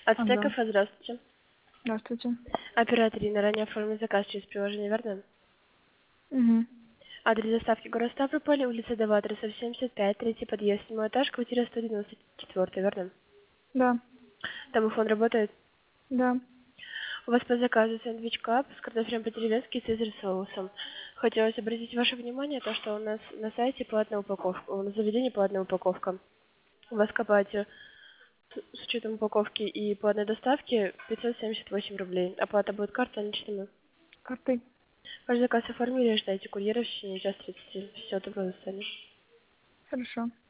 Алло. Ацтеков, здравствуйте. Здравствуйте. Оператор Ирина, ранее оформлен заказ через приложение, верно? Угу. Адрес доставки город Ставрополь, улица Даватрисов, 75, третий подъезд, 7 этаж, квартира 194, верно? Да. Домофон работает? Да. У вас по заказу сэндвич кап с картофелем по-деревенски и цезарь соусом. Хотелось обратить ваше внимание, то, что у нас на сайте платная упаковка, на заведении платная упаковка. У вас копать с учетом упаковки и платной доставки 578 рублей. Оплата будет картой наличными. Картой. Ваш заказ оформили, ждайте курьера в течение часа 30. Все, доброго, до свидания. Хорошо.